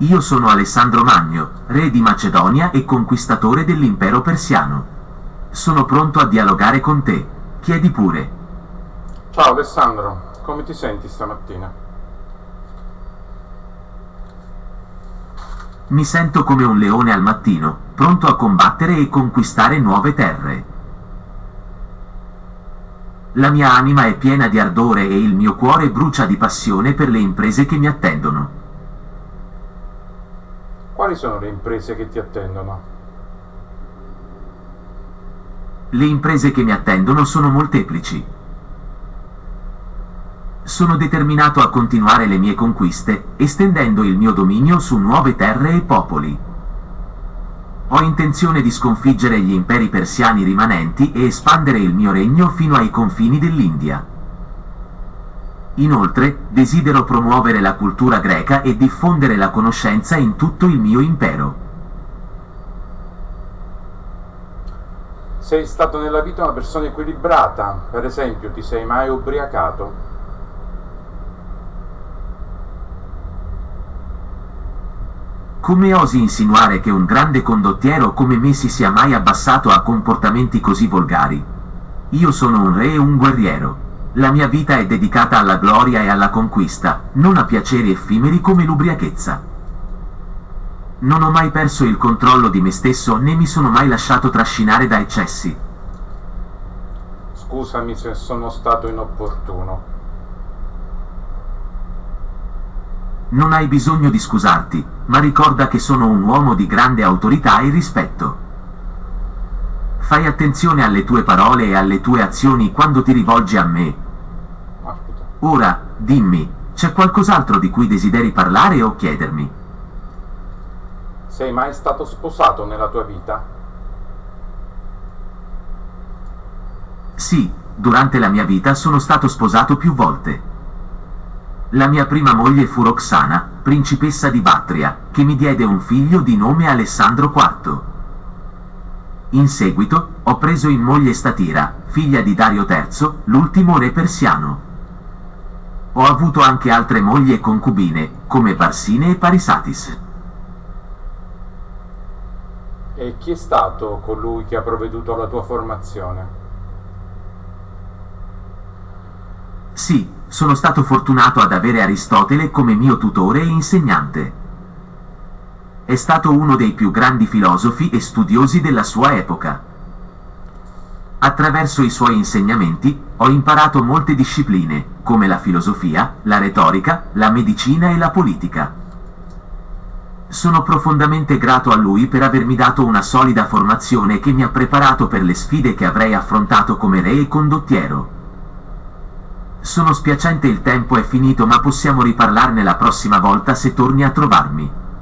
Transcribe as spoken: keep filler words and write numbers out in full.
Io sono Alessandro Magno, re di Macedonia e conquistatore dell'impero persiano. Sono pronto a dialogare con te. Chiedi pure. Ciao Alessandro, come ti senti stamattina? Mi sento come un leone al mattino, pronto a combattere e conquistare nuove terre. La mia anima è piena di ardore e il mio cuore brucia di passione per le imprese che mi attendono. Quali sono le imprese che ti attendono? Le imprese che mi attendono sono molteplici. Sono determinato a continuare le mie conquiste, estendendo il mio dominio su nuove terre e popoli. Ho intenzione di sconfiggere gli imperi persiani rimanenti e espandere il mio regno fino ai confini dell'India. Inoltre, desidero promuovere la cultura greca e diffondere la conoscenza in tutto il mio impero. Sei stato nella vita una persona equilibrata, per esempio, ti sei mai ubriacato? Come osi insinuare che un grande condottiero come me si sia mai abbassato a comportamenti così volgari? Io sono un re e un guerriero. La mia vita è dedicata alla gloria e alla conquista, non a piaceri effimeri come l'ubriachezza. Non ho mai perso il controllo di me stesso né mi sono mai lasciato trascinare da eccessi. Scusami se sono stato inopportuno. Non hai bisogno di scusarti, ma ricorda che sono un uomo di grande autorità e rispetto. Fai attenzione alle tue parole e alle tue azioni quando ti rivolgi a me. Ora, dimmi, c'è qualcos'altro di cui desideri parlare o chiedermi? Sei mai stato sposato nella tua vita? Sì, durante la mia vita sono stato sposato più volte. La mia prima moglie fu Roxana, principessa di Battria, che mi diede un figlio di nome Alessandro quarto. In seguito, ho preso in moglie Statira, figlia di Dario terzo, l'ultimo re persiano. Ho avuto anche altre mogli e concubine, come Barsine e Parisatis. E chi è stato colui che ha provveduto alla tua formazione? Sì, sono stato fortunato ad avere Aristotele come mio tutore e insegnante. È stato uno dei più grandi filosofi e studiosi della sua epoca. Attraverso i suoi insegnamenti, ho imparato molte discipline, come la filosofia, la retorica, la medicina e la politica. Sono profondamente grato a lui per avermi dato una solida formazione che mi ha preparato per le sfide che avrei affrontato come re e condottiero. Sono spiacente il tempo è finito, ma possiamo riparlarne la prossima volta se torni a trovarmi.